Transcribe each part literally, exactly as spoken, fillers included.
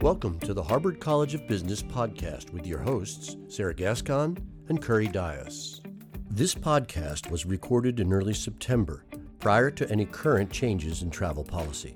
Welcome to the Harvard College of Business podcast with your hosts, Sarah Gascon and Curry Dias. This podcast was recorded in early September, prior to any current changes in travel policy.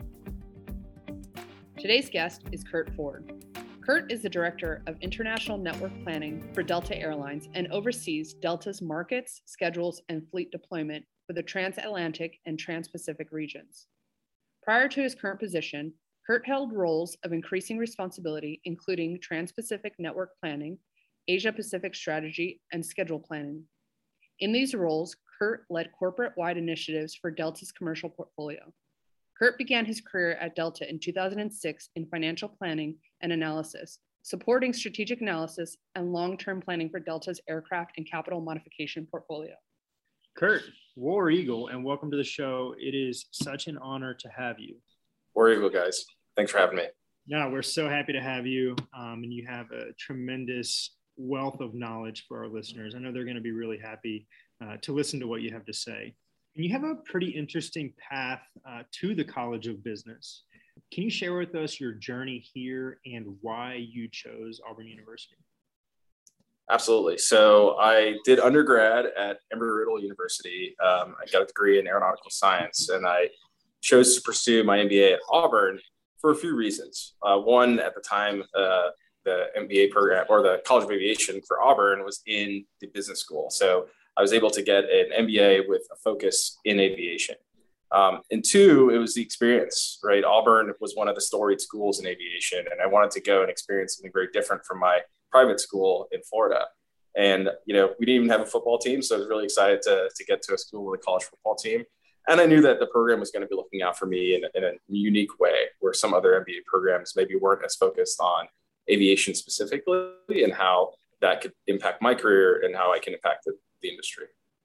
Today's guest is Kurt Ford. Kurt is the Director of International Network Planning for Delta Airlines and oversees Delta's markets, schedules, and fleet deployment for the transatlantic and trans-Pacific regions. Prior to his current position, Kurt held roles of increasing responsibility, including Trans-Pacific Network Planning, Asia-Pacific Strategy, and Schedule Planning. In these roles, Kurt led corporate-wide initiatives for Delta's commercial portfolio. Kurt began his career at Delta in two thousand six in financial planning and analysis, supporting strategic analysis and long-term planning for Delta's aircraft and capital modification portfolio. Kurt, War Eagle, and welcome to the show. It is such an honor to have you. War Eagle, guys. Thanks for having me. No, we're so happy to have you. Um, and you have a tremendous wealth of knowledge for our listeners. I know they're going to be really happy uh, to listen to what you have to say. And you have a pretty interesting path uh, to the College of Business. Can you share with us your journey here and why you chose Auburn University? Absolutely. So I did undergrad at Embry-Riddle University. Um, I got a degree in aeronautical science, and I chose to pursue my M B A at Auburn for a few reasons. Uh, one, at the time, uh, the M B A program or the College of Aviation for Auburn was in the business school. So I was able to get an M B A with a focus in aviation. Um, and two, it was the experience, right? Auburn was one of the storied schools in aviation, and I wanted to go and experience something very different from my private school in Florida. And, you know, we didn't even have a football team, so I was really excited to, to get to a school with a college football team. And I knew that the program was going to be looking out for me in, in a unique way, where some other M B A programs maybe weren't as focused on aviation specifically and how that could impact my career and how I can impact the, the industry.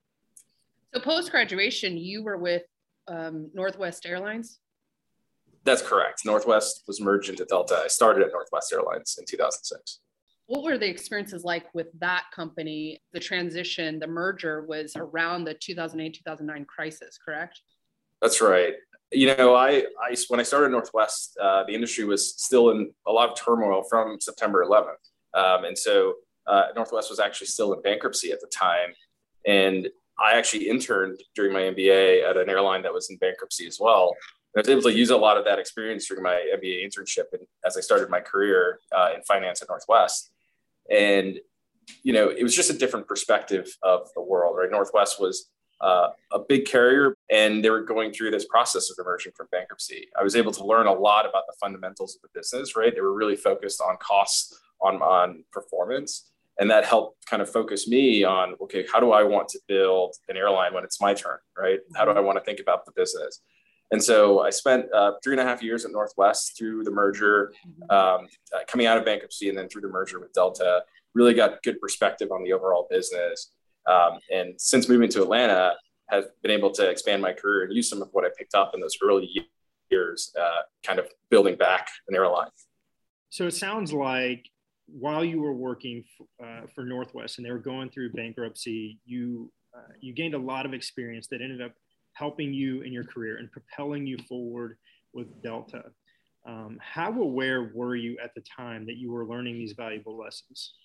So post-graduation, you were with um, Northwest Airlines? That's correct. Northwest was merged into Delta. I started at Northwest Airlines in two thousand six. What were the experiences like with that company? The transition, the merger was around the two thousand eight, two thousand nine crisis, correct? That's right. You know, I, I when I started Northwest, uh, the industry was still in a lot of turmoil from September eleventh. Um, and so uh, Northwest was actually still in bankruptcy at the time. And I actually interned during my M B A at an airline that was in bankruptcy as well. I was able to use a lot of that experience during my M B A internship and as I started my career uh, in finance at Northwest. And, you know, it was just a different perspective of the world, right? Northwest was uh, a big carrier, and they were going through this process of emerging from bankruptcy. I was able to learn a lot about the fundamentals of the business, right? They were really focused on costs, on, on performance. And that helped kind of focus me on, okay, how do I want to build an airline when it's my turn, right? How do I want to think about the business? And so I spent uh, three and a half years at Northwest through the merger, um, uh, coming out of bankruptcy, and then through the merger with Delta. Really got good perspective on the overall business. Um, and since moving to Atlanta, have been able to expand my career and use some of what I picked up in those early years, uh, kind of building back an airline. So it sounds like while you were working f- uh, for Northwest and they were going through bankruptcy, you uh, you gained a lot of experience that ended up helping you in your career and propelling you forward with Delta. Um, how aware were you at the time that you were learning these valuable lessons?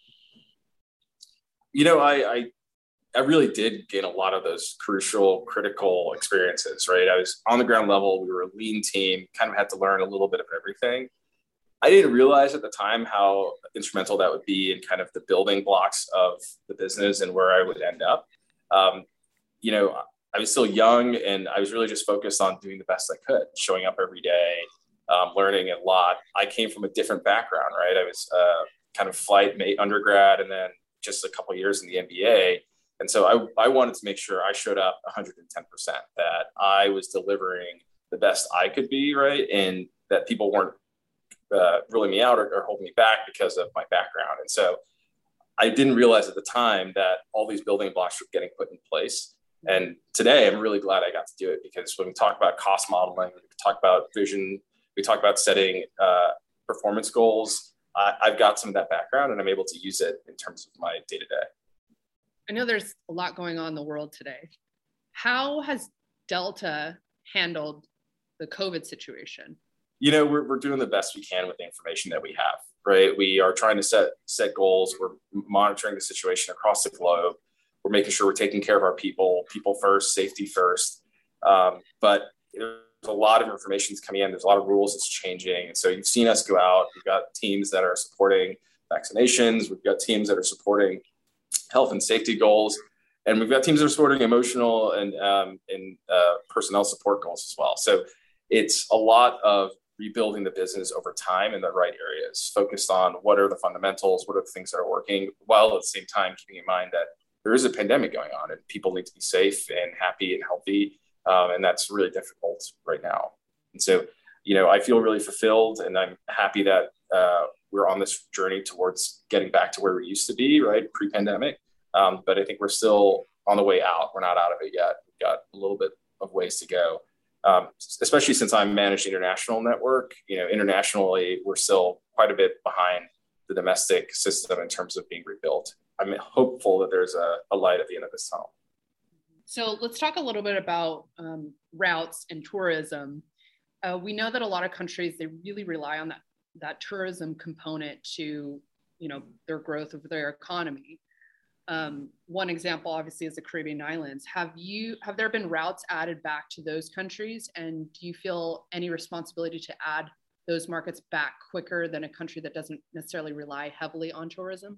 You know, I, I, I really did gain a lot of those crucial, critical experiences, right? I was on the ground level. We were a lean team, kind of had to learn a little bit of everything. I didn't realize at the time how instrumental that would be in kind of the building blocks of the business and where I would end up. Um, you know, I was still young, and I was really just focused on doing the best I could, showing up every day, um, learning a lot. I came from a different background, right? I was uh, kind of flight mate undergrad and then just a couple of years in the M B A. And so I, I wanted to make sure I showed up one hundred ten percent, that I was delivering the best I could be, right? And that people weren't uh, ruling me out or, or holding me back because of my background. And so I didn't realize at the time that all these building blocks were getting put in place. And today, I'm really glad I got to do it, because when we talk about cost modeling, we talk about vision, we talk about setting uh, performance goals, I, I've got some of that background, and I'm able to use it in terms of my day-to-day. I know there's a lot going on in the world today. How has Delta handled the COVID situation? You know, we're, we're doing the best we can with the information that we have, right? We are trying to set set goals. We're monitoring the situation across the globe. We're making sure we're taking care of our people, people first, safety first. Um, but there's a lot of information that's coming in. There's a lot of rules that's changing. And so you've seen us go out. We've got teams that are supporting vaccinations. We've got teams that are supporting health and safety goals. And we've got teams that are supporting emotional and, um, and uh, personnel support goals as well. So it's a lot of rebuilding the business over time in the right areas, focused on what are the fundamentals, what are the things that are working, while at the same time keeping in mind that there is a pandemic going on and people need to be safe and happy and healthy. Um, and that's really difficult right now. And so, you know, I feel really fulfilled, and I'm happy that uh, we're on this journey towards getting back to where we used to be, right, pre-pandemic. Um, but I think we're still on the way out. We're not out of it yet. We've got a little bit of ways to go. Um, especially since I'm managing international network, you know, internationally, we're still quite a bit behind the domestic system in terms of being rebuilt. I'm hopeful that there's a, a light at the end of this tunnel. So let's talk a little bit about um, routes and tourism. Uh, we know that a lot of countries, they really rely on that, that tourism component to, you know, their growth of their economy. Um, one example, obviously, is the Caribbean islands. Have you, have there been routes added back to those countries? And do you feel any responsibility to add those markets back quicker than a country that doesn't necessarily rely heavily on tourism?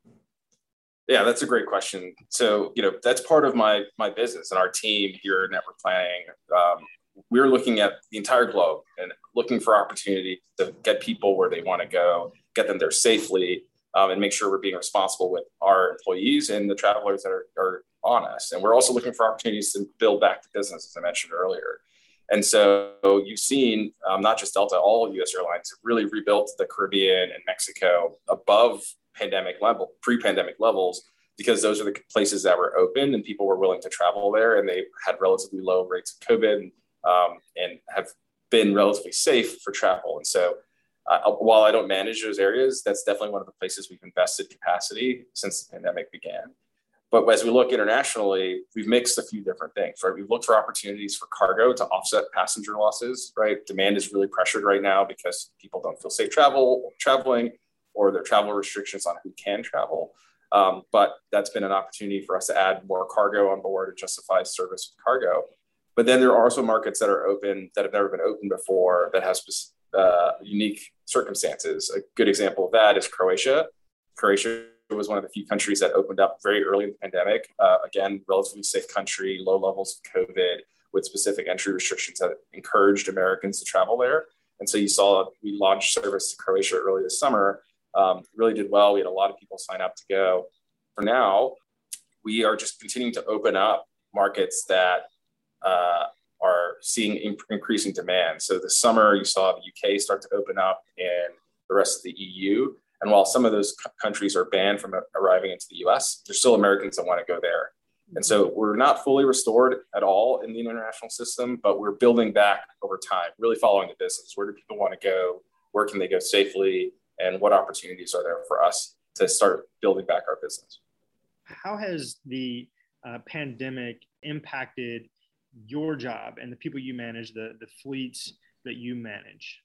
Yeah, that's a great question. So, you know, that's part of my my business and our team here at Network Planning. Um, we're looking at the entire globe and looking for opportunity to get people where they want to go, get them there safely, um, and make sure we're being responsible with our employees and the travelers that are, are on us. And we're also looking for opportunities to build back the business, as I mentioned earlier. And so you've seen um, not just Delta, all U S airlines have really rebuilt the Caribbean and Mexico above pandemic level, pre-pandemic levels, because those are the places that were open and people were willing to travel there, and they had relatively low rates of COVID um, and have been relatively safe for travel. And so uh, while I don't manage those areas, that's definitely one of the places we've invested capacity since the pandemic began. But as we look internationally, we've mixed a few different things, right? We've looked for opportunities for cargo to offset passenger losses, right? Demand is really pressured right now because people don't feel safe travel, traveling, or there are travel restrictions on who can travel. Um, but that's been an opportunity for us to add more cargo on board and justify service with cargo. But then there are also markets that are open that have never been open before that has uh, unique circumstances. A good example of that is Croatia. Croatia was one of the few countries that opened up very early in the pandemic. Uh, again, relatively safe country, low levels of COVID with specific entry restrictions that encouraged Americans to travel there. And so you saw we launched service to Croatia early this summer. Um, really did well. We had a lot of people sign up to go. For now, we are just continuing to open up markets that uh, are seeing imp- increasing demand. So this summer, you saw the U K start to open up and the rest of the E U. And while some of those c- countries are banned from arriving into the U S, there's still Americans that want to go there. And so we're not fully restored at all in the international system, but we're building back over time, really following the business. Where do people want to go? Where can they go safely? And what opportunities are there for us to start building back our business? How has the uh, pandemic impacted your job and the people you manage, the, the fleets that you manage?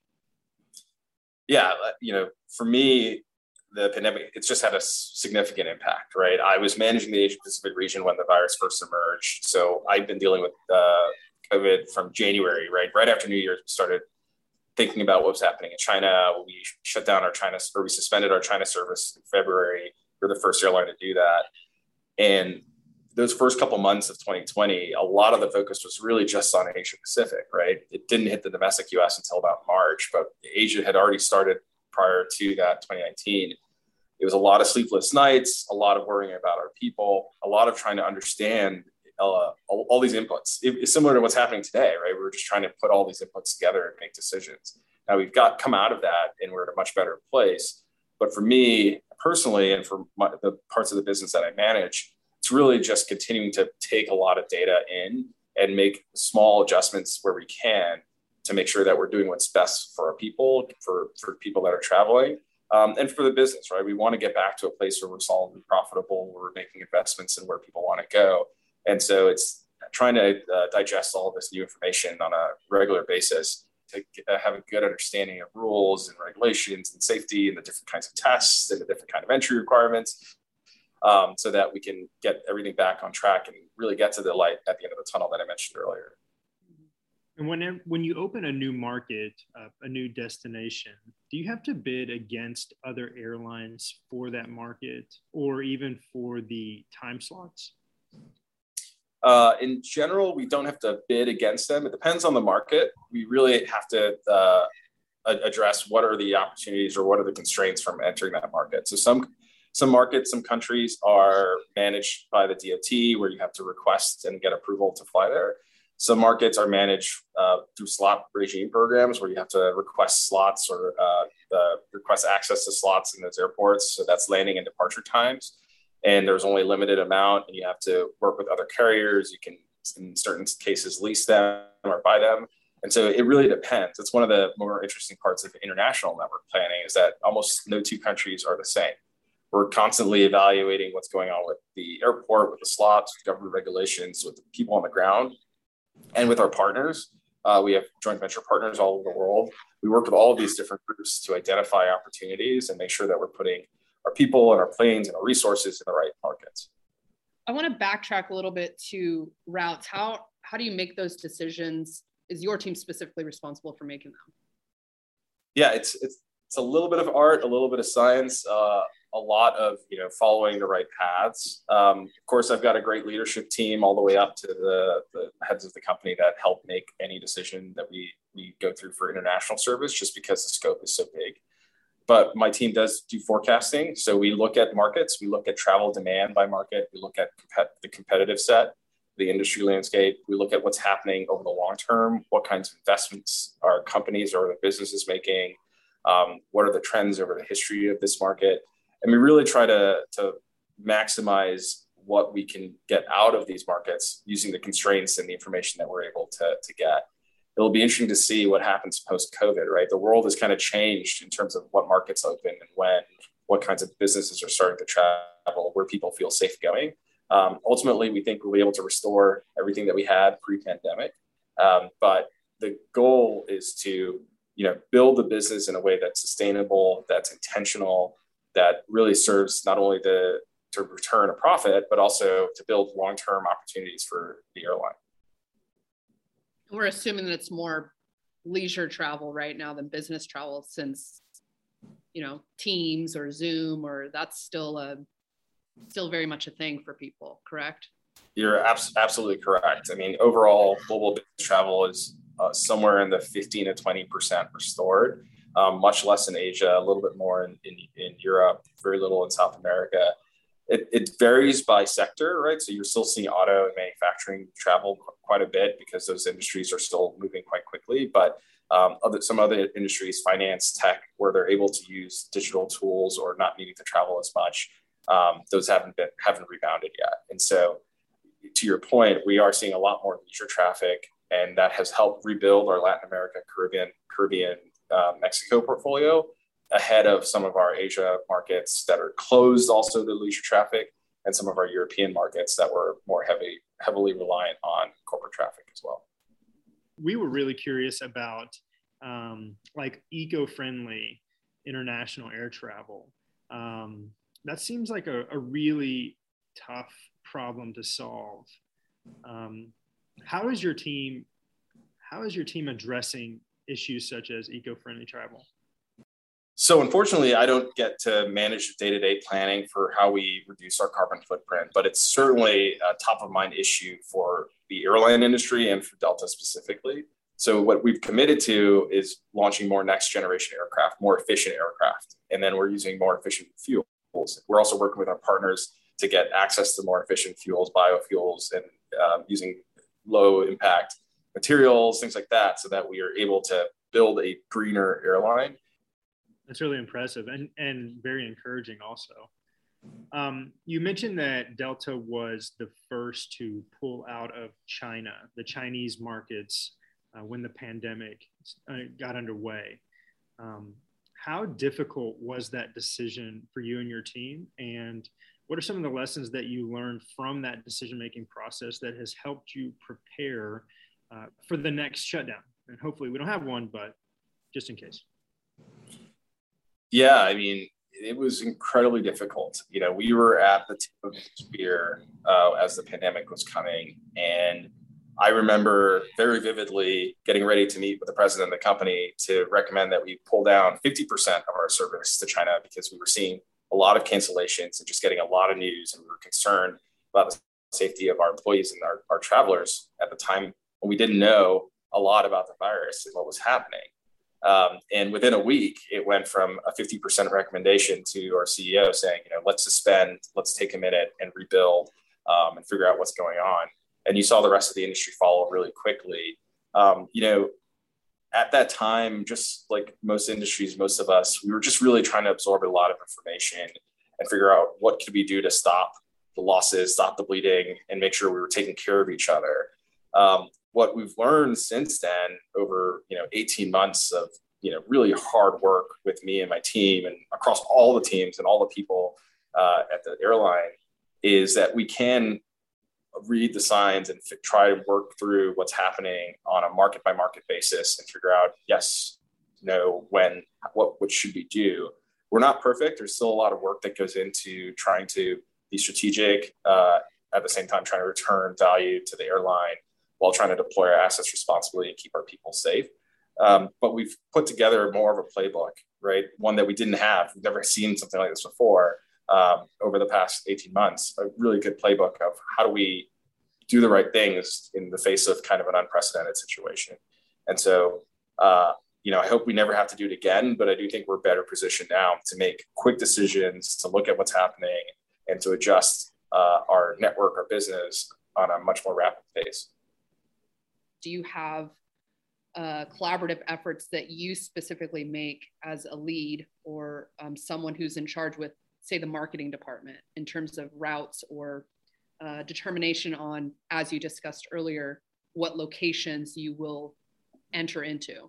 Yeah, you know, for me, the pandemic, it's just had a significant impact, right? I was managing the Asia Pacific region when the virus first emerged. So I've been dealing with uh, COVID from January, right? Right after New Year's, we started thinking about what was happening in China. We shut down our China, or we suspended our China service in February. We're the first airline to do that. And those first couple months of twenty twenty, a lot of the focus was really just on Asia Pacific, right? It didn't hit the domestic U S until about March, but Asia had already started prior to that, twenty nineteen. It was a lot of sleepless nights, a lot of worrying about our people, a lot of trying to understand uh, all, all these inputs. It, it's similar to what's happening today, right? We're just trying to put all these inputs together and make decisions. Now we've got come out of that and we're in a much better place. But for me personally, and for my, the parts of the business that I manage, it's really just continuing to take a lot of data in and make small adjustments where we can to make sure that we're doing what's best for our people, for, for people that are traveling, um, and for the business, right? We want to get back to a place where we're solidly profitable, where we're making investments in where people want to go. And so it's trying to uh, digest all of this new information on a regular basis to uh, have a good understanding of rules and regulations and safety and the different kinds of tests and the different kind of entry requirements, um, so that we can get everything back on track and really get to the light at the end of the tunnel that I mentioned earlier. And when, when you open a new market, uh, a new destination, do you have to bid against other airlines for that market or even for the time slots? Uh, in general, we don't have to bid against them. It depends on the market. We really have to uh, address what are the opportunities or what are the constraints from entering that market. So some some markets, some countries are managed by the D O T where you have to request and get approval to fly there. Some markets are managed uh, through slot regime programs where you have to request slots or uh, uh, request access to slots in those airports. So that's landing and departure times. And there's only a limited amount, and you have to work with other carriers. You can, in certain cases, lease them or buy them. And so it really depends. It's one of the more interesting parts of international network planning is that almost no two countries are the same. We're constantly evaluating what's going on with the airport, with the slots, with government regulations, with the people on the ground, and with our partners. Uh, we have joint venture partners all over the world. We work with all of these different groups to identify opportunities and make sure that we're putting our people and our planes and our resources in the right markets. I want to backtrack a little bit to routes. How how do you make those decisions? Is your team specifically responsible for making them? Yeah, it's it's it's a little bit of art, a little bit of science, uh, a lot of you know following the right paths. Um, of course, I've got a great leadership team all the way up to the, the heads of the company that help make any decision that we we go through for international service, just because the scope is so big. But my team does do forecasting. So we look at markets, we look at travel demand by market, we look at comp- the competitive set, the industry landscape, we look at what's happening over the long term, what kinds of investments our companies or the businesses making, um, what are the trends over the history of this market. And we really try to, to maximize what we can get out of these markets using the constraints and the information that we're able to, to get. It'll be interesting to see what happens post-COVID, right? The world has kind of changed in terms of what markets open and when, what kinds of businesses are starting to travel, where people feel safe going. Um, ultimately, we think we'll be able to restore everything that we had pre-pandemic. Um, but the goal is to, you know, build the business in a way that's sustainable, that's intentional, that really serves not only the to return a profit, but also to build long-term opportunities for the airline. We're assuming that it's more leisure travel right now than business travel, since, you know, Teams or Zoom, or that's still a still very much a thing for people, correct? You're abs- absolutely correct. I mean, overall, global business travel is uh, somewhere in the fifteen to twenty percent restored, um, much less in Asia, a little bit more in, in, in Europe, very little in South America. It, it varies by sector, right? So you're still seeing auto and manufacturing travel quite a bit because those industries are still moving quite quickly. But um, other, some other industries, finance, tech, where they're able to use digital tools or not needing to travel as much, um, those haven't been haven't rebounded yet. And so, to your point, we are seeing a lot more leisure traffic, and that has helped rebuild our Latin America, Caribbean, Caribbean, uh, Mexico portfolio ahead of some of our Asia markets that are closed also to leisure traffic, and some of our European markets that were more heavy, heavily reliant on corporate traffic as well. We were really curious about um, like eco-friendly international air travel. Um, that seems like a, a really tough problem to solve. Um, how is your team, how is your team addressing issues such as eco-friendly travel? So unfortunately, I don't get to manage the day-to-day planning for how we reduce our carbon footprint, but it's certainly a top of mind issue for the airline industry and for Delta specifically. So what we've committed to is launching more next generation aircraft, more efficient aircraft, and then we're using more efficient fuels. We're also working with our partners to get access to more efficient fuels, biofuels, and um, using low impact materials, things like that, so that we are able to build a greener airline. That's really impressive and, and very encouraging also. Um, you mentioned that Delta was the first to pull out of China, the Chinese markets, uh, when the pandemic uh, got underway. Um, how difficult was that decision for you and your team? And what are some of the lessons that you learned from that decision-making process that has helped you prepare uh, for the next shutdown? And hopefully we don't have one, but just in case. Yeah, I mean, it was incredibly difficult. You know, we were at the tip of the spear uh, as the pandemic was coming. And I remember very vividly getting ready to meet with the president of the company to recommend that we pull down fifty percent of our service to China because we were seeing a lot of cancellations and just getting a lot of news. And we were concerned about the safety of our employees and our, our travelers at the time when we didn't know a lot about the virus and what was happening. Um, and within a week, it went from a fifty percent recommendation to our C E O saying, you know, let's suspend, let's take a minute and rebuild um, and figure out what's going on. And you saw the rest of the industry follow really quickly. Um, you know, at that time, just like most industries, most of us, we were just really trying to absorb a lot of information and figure out what could we do to stop the losses, stop the bleeding, and make sure we were taking care of each other. Um, what we've learned since then over, you know, eighteen months of, you know, really hard work with me and my team and across all the teams and all the people uh, at the airline is that we can read the signs and f- try to work through what's happening on a market by market basis and figure out, yes, no, when, what, what should we do? We're not perfect. There's still a lot of work that goes into trying to be strategic, uh, at the same time, trying to return value to the airline while trying to deploy our assets responsibly and keep our people safe. Um, but we've put together more of a playbook, right? One that we didn't have. We've never seen something like this before. Um, over the past eighteen months, a really good playbook of how do we do the right things in the face of kind of an unprecedented situation. And so, uh, you know, I hope we never have to do it again, but I do think we're better positioned now to make quick decisions, to look at what's happening and to adjust uh, our network, our business on a much more rapid pace. Do you have uh, collaborative efforts that you specifically make as a lead or um, someone who's in charge with, say, the marketing department in terms of routes or uh, determination on, as you discussed earlier, what locations you will enter into?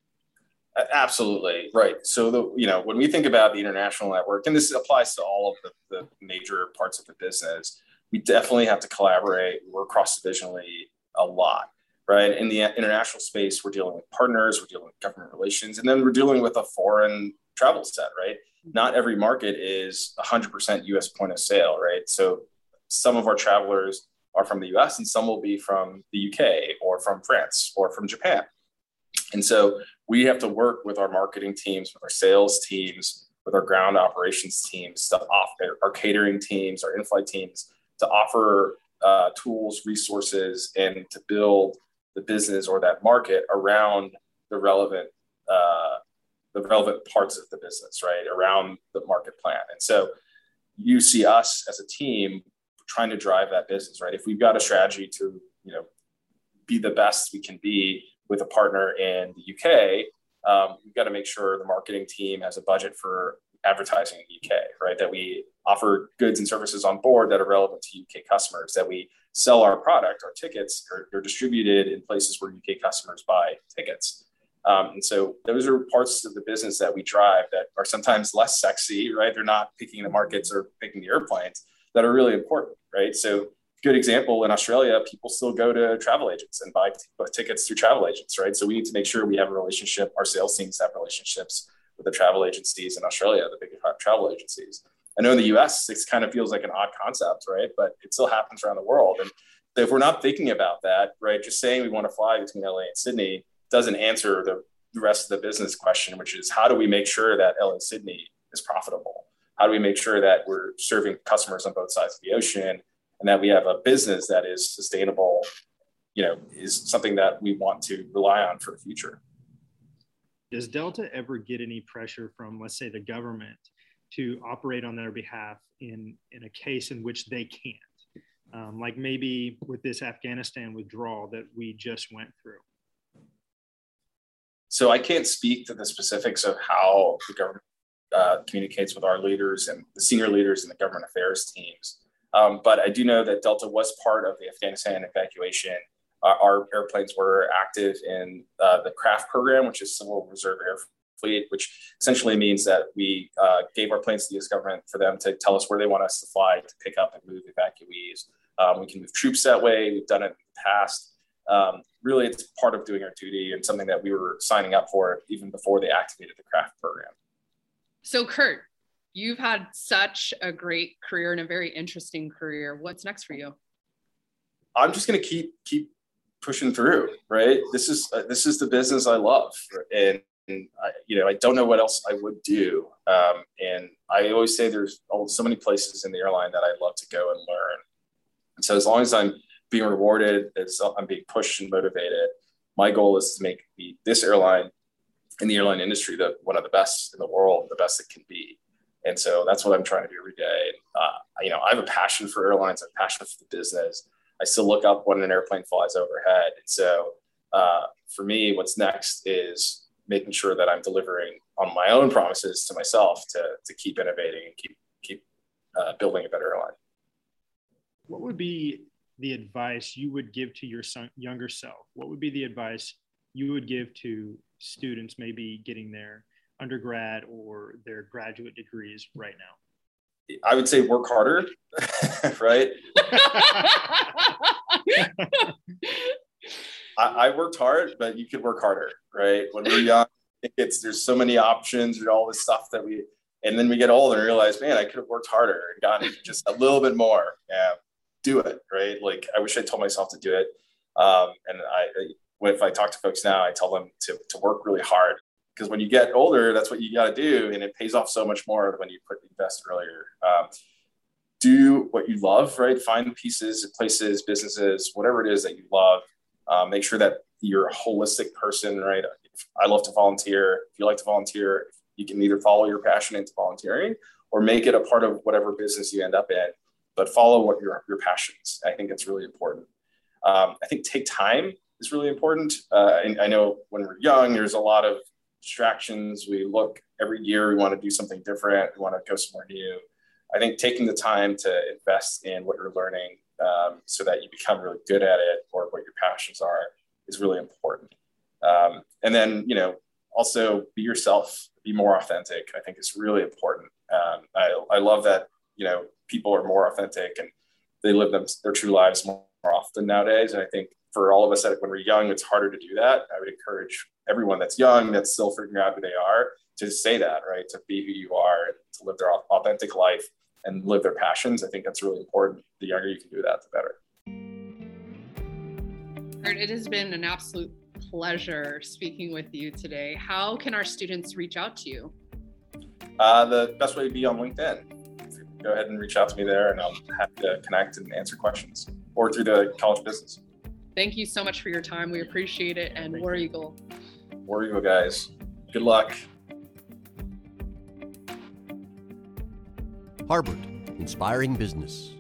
Absolutely. Right. So, the, you know, when we think about the international network, and this applies to all of the, the major parts of the business, we definitely have to collaborate, work cross-divisionally a lot, right? In the international space, we're dealing with partners, we're dealing with government relations, and then we're dealing with a foreign travel set, right? Not every market is one hundred percent U S point of sale, right? So some of our travelers are from the U S and some will be from the U K or from France or from Japan. And so we have to work with our marketing teams, with our sales teams, with our ground operations teams, to offer our catering teams, our in-flight teams, to offer uh, tools, resources, and to build the business or that market around the relevant uh, the relevant parts of the business, right? Around the market plan. And so you see us as a team trying to drive that business, right? If we've got a strategy to, you know, be the best we can be with a partner in the U K, um, we've got to make sure the marketing team has a budget for advertising in the U K, right? That we offer goods and services on board that are relevant to U K customers, that we sell our product, our tickets are, are distributed in places where U K customers buy tickets. Um, and so those are parts of the business that we drive that are sometimes less sexy, right? They're not picking the markets or picking the airplanes that are really important, right? So good example, in Australia, people still go to travel agents and buy t- tickets through travel agents, right? So we need to make sure we have a relationship. Our sales teams have relationships with the travel agencies in Australia, the big travel agencies. I know in the U S, it kind of feels like an odd concept, right? But it still happens around the world. And so if we're not thinking about that, right, just saying we want to fly between L A and Sydney doesn't answer the, the rest of the business question, which is how do we make sure that L A Sydney is profitable? How do we make sure that we're serving customers on both sides of the ocean and that we have a business that is sustainable, you know, is something that we want to rely on for the future. Does Delta ever get any pressure from, let's say, the government to operate on their behalf in, in a case in which they can't? Um, like maybe with this Afghanistan withdrawal that we just went through. So I can't speak to the specifics of how the government uh, communicates with our leaders and the senior leaders in the government affairs teams. Um, but I do know that Delta was part of the Afghanistan evacuation. Uh, our airplanes were active in uh, the CRAF program, which is Civil Reserve Air Fleet, which essentially means that we uh, gave our planes to the U S government for them to tell us where they want us to fly to pick up and move evacuees. Um, we can move troops that way. We've done it in the past. um, really it's part of doing our duty and something that we were signing up for even before they activated the craft program. So Kurt, you've had such a great career and a very interesting career. What's next for you? I'm just going to keep keep pushing through, right? This is uh, this is the business I love, and, and I, you know, I don't know what else I would do. Um, and I always say there's so many places in the airline that I'd love to go and learn. And so as long as I'm being rewarded, as I'm being pushed and motivated, my goal is to make the, this airline in the airline industry the one of the best in the world, the best it can be. And so that's what I'm trying to do every day. Uh, you know, I have a passion for airlines, I have a passion for the business. I still look up when an airplane flies overhead. And so uh, for me, what's next is making sure that I'm delivering on my own promises to myself to, to keep innovating and keep, keep uh, building a better airline. What would be the advice you would give to your son, younger self? What would be the advice you would give to students maybe getting their undergrad or their graduate degrees right now? I would say work harder, right? I, I worked hard, but you could work harder, right? When we're young, it's there's so many options and all this stuff that we, and then we get older and realize, man, I could have worked harder and gotten just a little bit more. Yeah, do it, right? Like I wish I told myself to do it. Um, and I, if I talk to folks now, I tell them to to work really hard. Because when you get older, that's what you got to do. And it pays off so much more when you put invest earlier. Um, do what you love, right? Find pieces, places, businesses, whatever it is that you love. Um, make sure that you're a holistic person, right? I love to volunteer. If you like to volunteer, you can either follow your passion into volunteering or make it a part of whatever business you end up in, but follow what your, your passions. I think it's really important. Um, I think take time is really important. Uh, and I know when we're young, there's a lot of distractions. We look every year, we want to do something different. We want to go somewhere new. I think taking the time to invest in what you're learning um, so that you become really good at it or what your passions are is really important. Um, and then, you know, also be yourself, be more authentic. I think is really important. Um, I, I love that, you know, people are more authentic and they live them, their true lives more, more often nowadays. And I think for all of us that when we're young, it's harder to do that. I would encourage everyone that's young, that's still figuring out who they are, to say that, right? To be who you are, and to live their authentic life and live their passions. I think that's really important. The younger you can do that, the better. Kurt, it has been an absolute pleasure speaking with you today. How can our students reach out to you? Uh, the best way would be on LinkedIn. Go ahead and reach out to me there, and I'm happy to connect and answer questions, or through the College Business. Thank you so much for your time. We appreciate it. And War Eagle. War Eagle, guys. Good luck. Harbert, inspiring business.